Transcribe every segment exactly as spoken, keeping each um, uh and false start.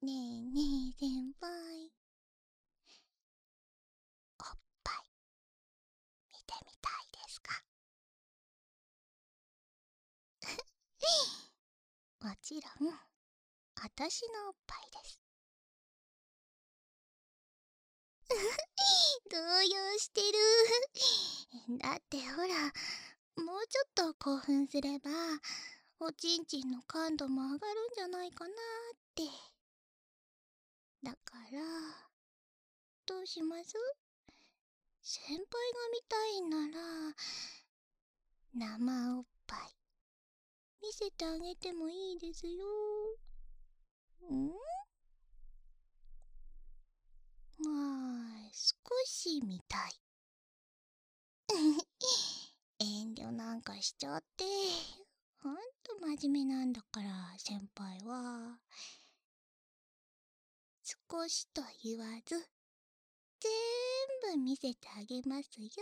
ねえねえ先輩、おっぱい見てみたいですか？もちろんあたしのおっぱいです。動揺してる。だってほら、もうちょっと興奮すればおちんちんの感度も上がるんじゃないかなーって。だからどうします？先輩が見たいなら生おっぱい見せてあげてもいいですよ。ん？まあ少し見たい。遠慮なんかしちゃって、ほんと真面目なんだから先輩は。少しと言わず全部見せてあげますよ。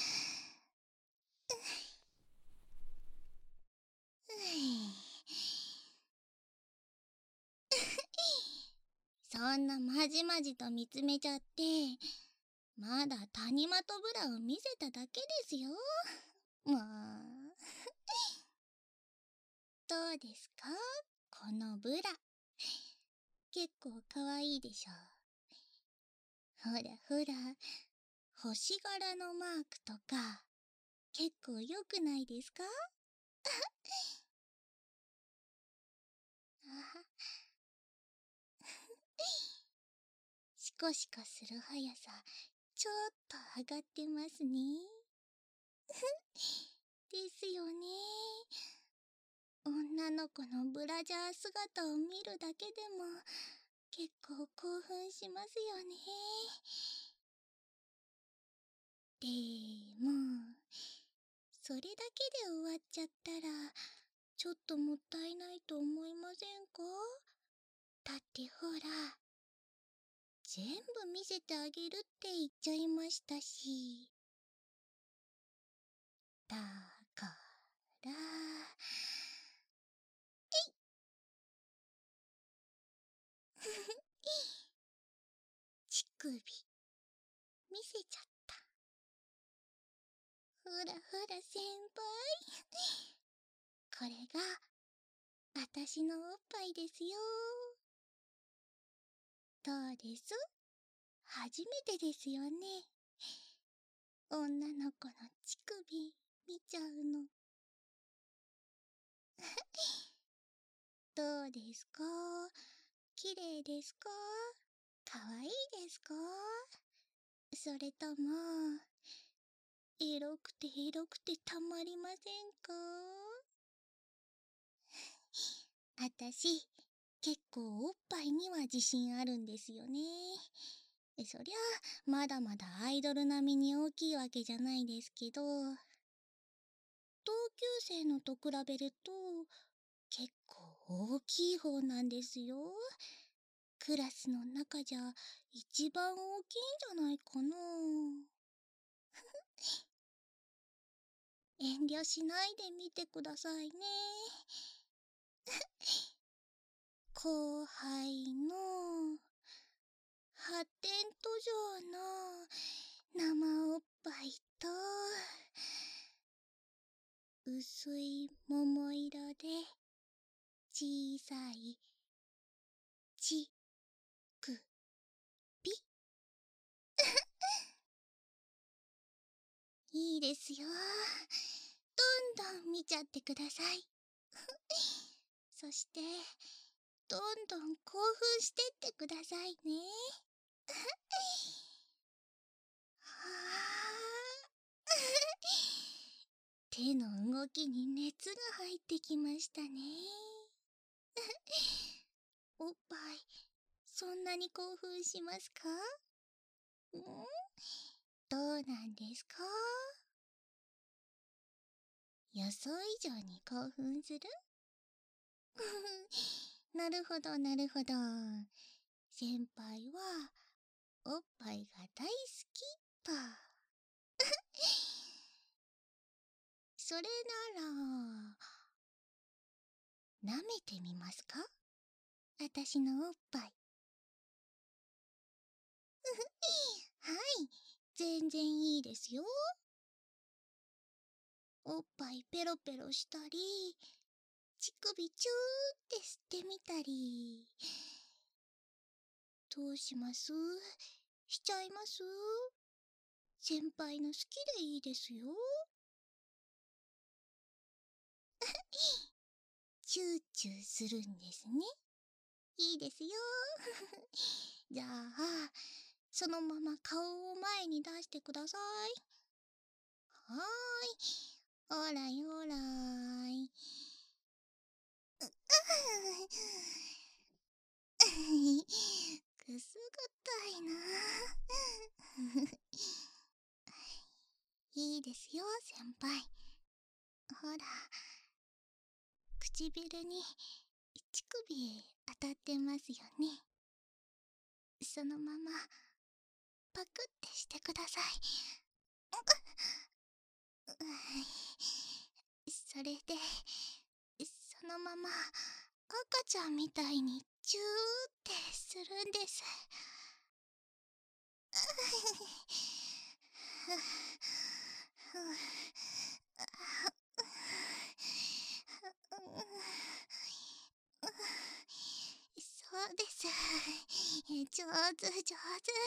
そんなまじまじと見つめちゃって、まだ谷間とブラを見せただけですよ。もうどうですか、このブラ。結構かわいいでしょ。ほらほら、星柄のマークとか結構良くないですか？シコシコする速さちょっと上がってますね。ですよね。女の子のブラジャー姿を見るだけでも結構興奮しますよね。でもそれだけで終わっちゃったらちょっともったいないと思いませんか？だってほら、全部見せてあげるって言っちゃいましたし。だから乳首見せちゃった。ほらほら先輩、これがあたしのおっぱいですよ。どうです？初めてですよね、女の子の乳首見ちゃうの。どうですか？綺麗ですか？かわいいですか？それともエロくてエロくてたまりませんか？あたし結構おっぱいには自信あるんですよね。そりゃまだまだアイドル並みに大きいわけじゃないですけど、同級生のと比べると結構大きい方なんですよ。クラスの中じゃ一番大きいんじゃないかな。遠慮しないで見てくださいね。後輩の発展途上の生おっぱいと薄い桃色で小さいちくび。いいですよ、どんどん見ちゃってください。そしてどんどん興奮してってくださいね。手の動きに熱が入ってきましたね。おっぱいそんなに興奮しますか？ん？どうなんですか？予想以上に興奮する？なるほどなるほど、先輩はおっぱいが大好きと。それなら舐めてみますか？あたしのおっぱい。 はい、全然いいですよ。おっぱいペロペロしたり、乳首チューって吸ってみたり。どうします？しちゃいます？先輩の好きでいいですよ。チューチューするんですね。いいですよ。じゃあ、そのまま顔を前に出してください。はーい。おらいおらーい。くすぐったいな。いいですよ、先輩。ほら、唇に乳首当たってますよね。そのままパクってしてください。それでそのまま赤ちゃんみたいにチューってするんです。そうです。上手上手。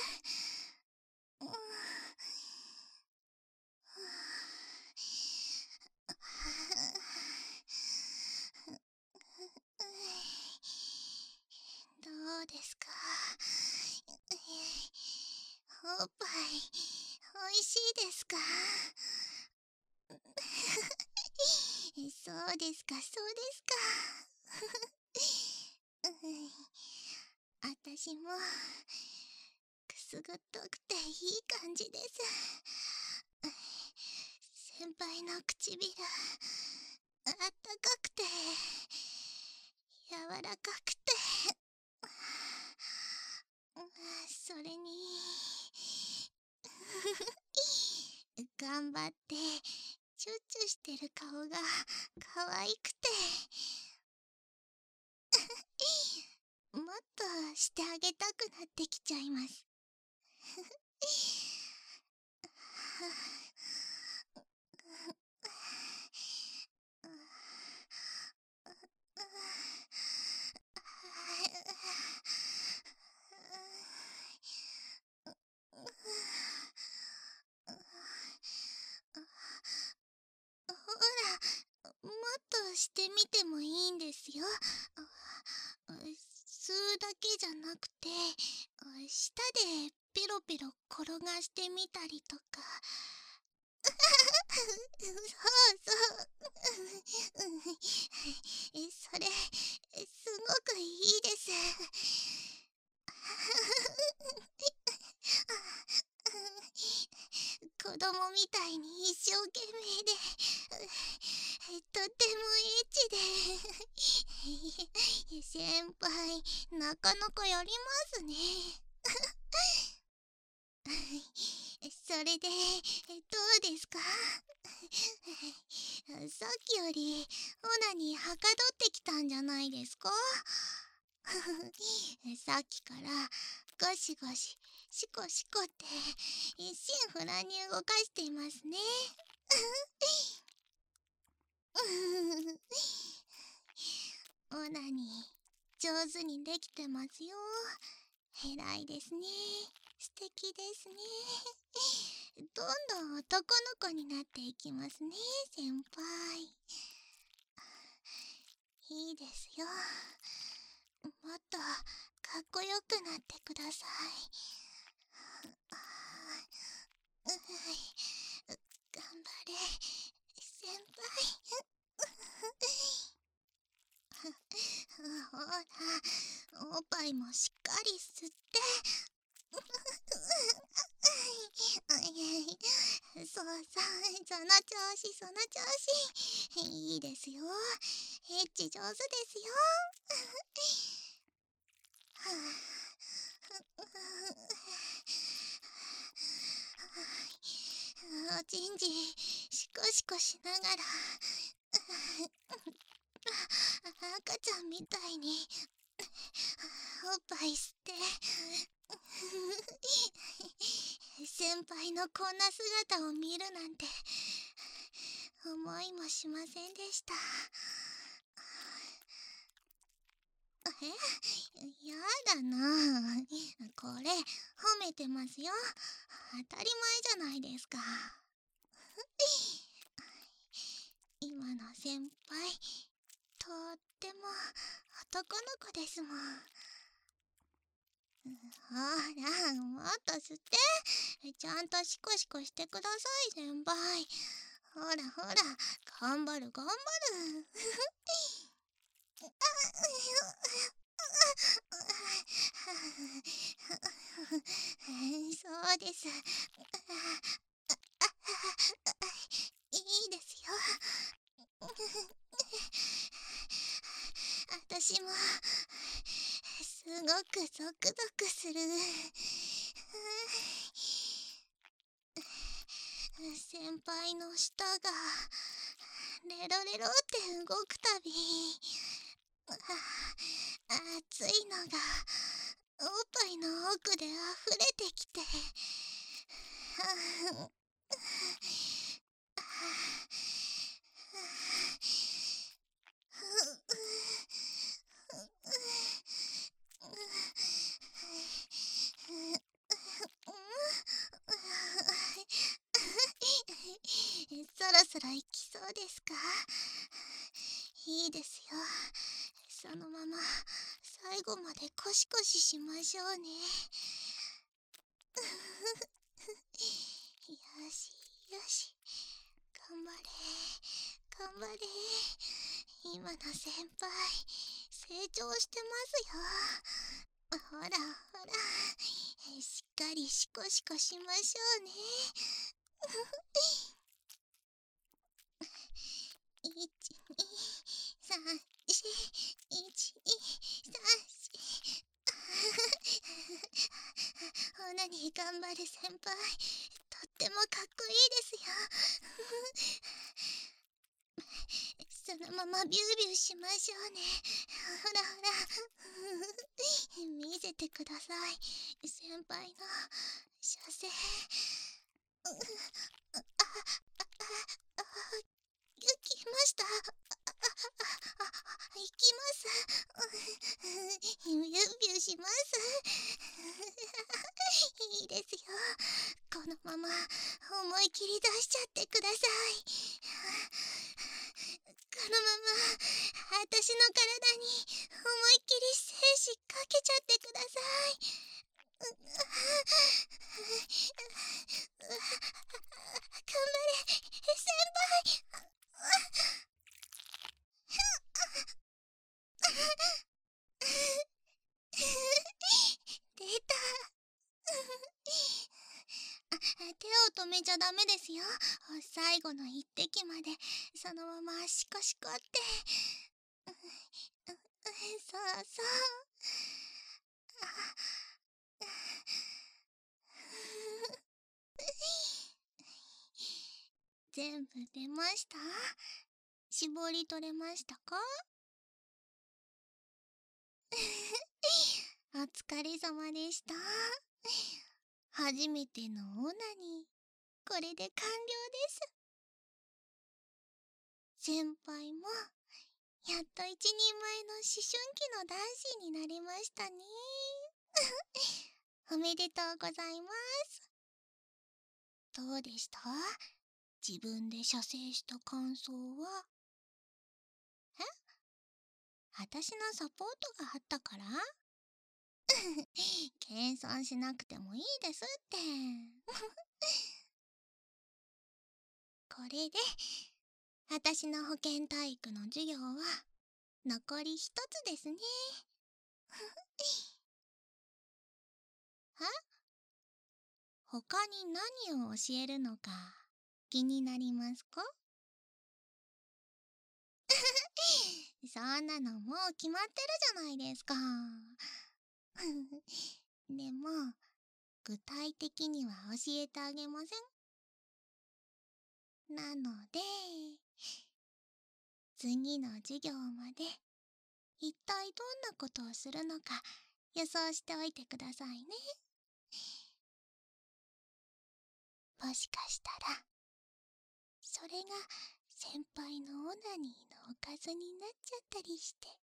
どうですか？おっぱいおいしいですか？そうですか、そうですか。あたしもくすぐったくていい感じです。先輩の唇あったかくて柔らかくてそれに頑張ってチューチューしてる顔が可愛くてもっとしてあげたくなってきちゃいます。ほら、もっとしてみてもいいんですよ。吸うだけじゃなくて、舌でペロペロ転がしてみたりとか。そうそう。それ、すごくいいです。子供みたいに一生懸命で、とってもエッチで、先輩、なかなかやりますね。それで、どうですか？さっきより、オナニーはかどってきたんじゃないですか？さっきからゴシゴシシコシコって一心不乱に動かしていますね。オナニー上手にできてますよ。偉いですね。素敵ですね。どんどん男の子になっていきますね、先輩。いいですよ。もっとかっこよくなってください。頑張れ、先輩。ほら、おっぱいもしっかり吸って。そうそう、その調子、その調子。いいですよ。エッチ上手ですよ。おちんちんシコシコしながら赤ちゃんみたいにおっぱい吸って先輩のこんな姿を見るなんて思いもしませんでした。え、やだな。これ褒めてますよ。当たり前じゃないですか。今の先輩、とっても男の子ですもん。ほら、もっと吸って。ちゃんとシコシコしてください、先輩。ほらほら、頑張る頑張る。そうです。いいですよ。私もすごくゾクゾクする。先輩の舌がレロレロって動くたび、熱いのがおっぱいの奥で溢れてきて、そろそろ行きそうですか？いいですよ。そのまま最後までコシコシしましょうね。よしよし、頑張れ頑張れ。今の先輩成長してますよ。ほらほら、しっかりシコシコしましょうね。いち、に、さん、し、いち、に、さん、し。ほなに頑張る先輩、とってもかっこいいですよ。そのままビュービューしましょうね。ほらほら。見せてください、先輩の射精。あ、あ、あ、来ました。行きます。ビュービューします。いいですよ。このまま思い切り出しちゃってください。このまま私の体に思いっきり精子かけちゃってください。頑張れ先輩。出た。手を止めちゃダメですよ。最後の一滴までそのままシコシコって。そうそう。全部出ました？絞り取れましたか？お疲れ様でした。初めてのオナニー、これで完了です。先輩もやっと一人前の思春期の男子になりましたね。おめでとうございます。どうでした？自分で射精した感想は？え？私のサポートがあったから？謙遜しなくてもいいですって。これで私の保健体育の授業は残り一つですね。は？他に何を教えるのか気になりますか？そんなのもう決まってるじゃないですか。でも具体的には教えてあげません。なので次の授業まで一体どんなことをするのか予想しておいてくださいね。 もしかしたら、それが先輩のオナニーのおかずになっちゃったりして。